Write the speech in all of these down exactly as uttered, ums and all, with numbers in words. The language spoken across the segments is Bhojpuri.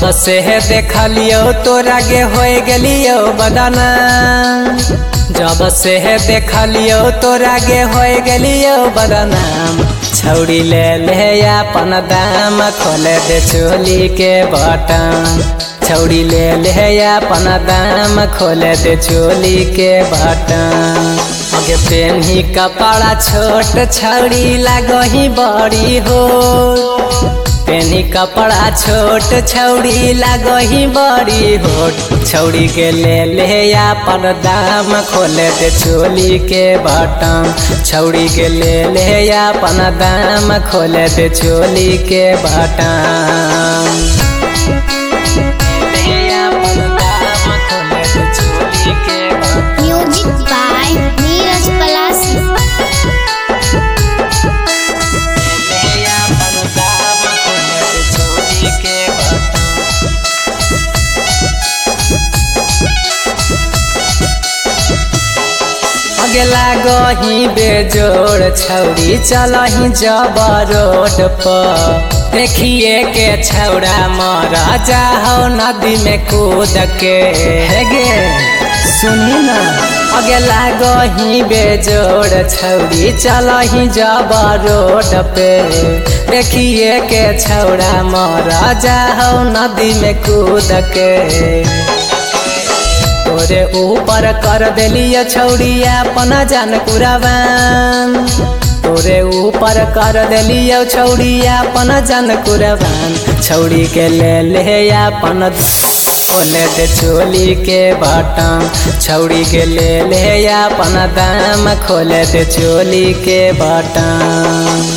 जब से देखलियो तोरा गे हो गेलियो बदना जब से देखलियो तोरा गे हो गेलियो बदनाम छौड़ी ले ले अपन दाम खोले दे चोली के बटन छौड़ी ले ले अपन दाम खोले दे चोली के बटन आगे पेन्ही कपड़ा छोट छौड़ी लागही बड़ी हो पेनी कपड़ा छोट छौड़ी लागही बड़ी होट छौड़ी के ले ले अपन दाम खोले दे चोली के बटन छौड़ी के ले ले अपन दाम खोले दे चोली के बटन म्यूजिक बाय नीरज पलासी। आगे लागही बेजोड़ छौड़ी चलही जब रोड पर देखिए के छौड़ा मरा जाओ नदी में कूद के गे सुनी ना आगे लागही बेजोड़ छौड़ी चलही जब रोड पे देखिए के छौड़ा मरा जाओ नदी में कूद के तोरे ऊपर कर देलिया छौड़िया अपना जान कुराबान तोरे ऊपर कर देलिया छौड़िया अपना जान कुराबान छौड़ी के ले ले अपन खोले दे चोली के बटन छौड़ी के ले ले अपन दाम खोले दे चोली के बटन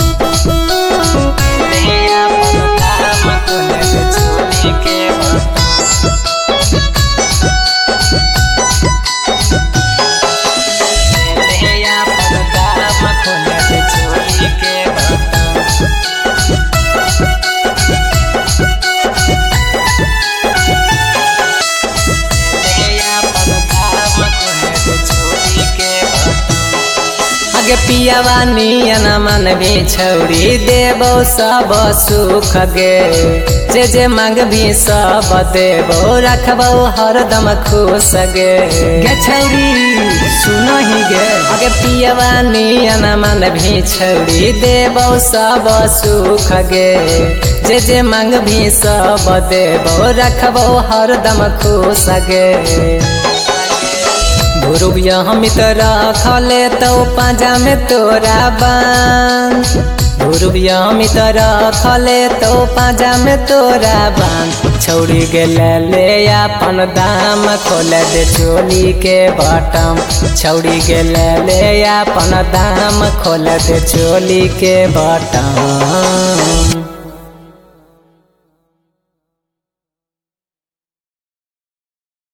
आगे पियावा नियन मन भी छौड़ी देबो सब सुख गे जे जे मांग भी सब देबो रखबो हरदम खुश गे गे छौड़ी सुनही गे आगे पियावा नियन मन भी छौड़ी देबो सब सुख गे जे जे मांग भी सब देबो रखबो हरदम खुश गे भुरुबिया हम रख ले तो पाजा में तोरा बान भुरुबिया हम रख ले तो पाजा में तोरा बान छौड़ी के ले ले अपन दाम खोले दे चोली के बटन छौड़ी के ले ले अपन दाम खोले दे चोली के बटन।